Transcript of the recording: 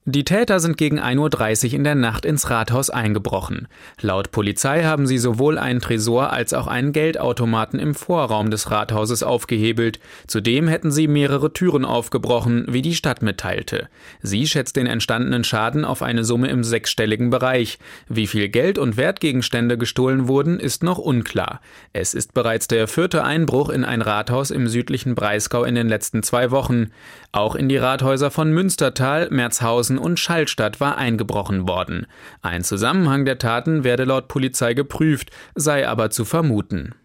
Die Täter sind gegen 1:30 Uhr in der Nacht ins Rathaus eingebrochen. Laut Polizei haben sie sowohl einen Tresor als auch einen Geldautomaten im Vorraum des Rathauses aufgehebelt. Zudem hätten sie mehrere Türen aufgebrochen, wie die Stadt mitteilte. Sie schätzt den entstandenen Schaden auf eine Summe im sechsstelligen Bereich. Wie viel Geld und Wertgegenstände gestohlen wurden, ist noch unklar. Es ist bereits der 4. Einbruch in ein Rathaus im südlichen Breisgau in den letzten 2 Wochen. Auch in die Rathäuser von Münstertal, Merzhausen und Schallstadt war eingebrochen worden. Ein Zusammenhang der Taten werde laut Polizei geprüft, sei aber zu vermuten.